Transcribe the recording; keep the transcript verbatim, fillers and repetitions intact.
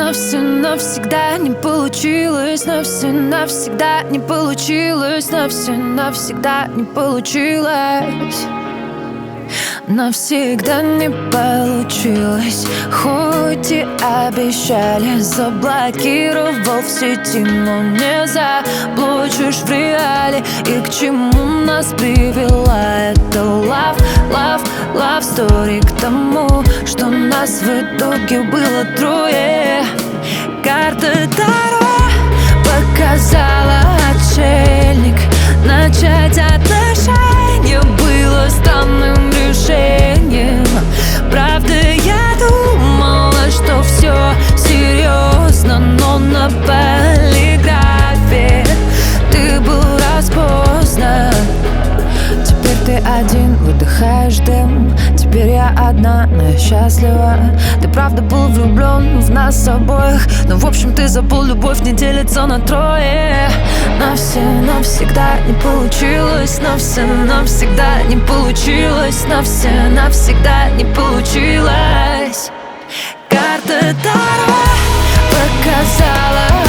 но все навсегда не получилось, но все навсегда не получилось, но все навсегда не получилось. Навсегда не получилось, хоть и обещали. Заблокировал в сети, но не заблочишь в реале. И к чему нас привела эта love, love, love story? К тому, что нас в итоге было трое. Карта Таро показала отшельник. Начать отношения было странным решением. Правда, я думала, что все серьезно, но на полиграфе ты был распознан. Теперь ты один, выдыхаешь дым. Теперь я одна, но я счастлива. Ты правда был влюблен в нас обоих, но в общем ты забыл, любовь не делится на трое. Но все навсегда не получилось, но все навсегда не получилось, но все навсегда не получилось. Карта Таро показала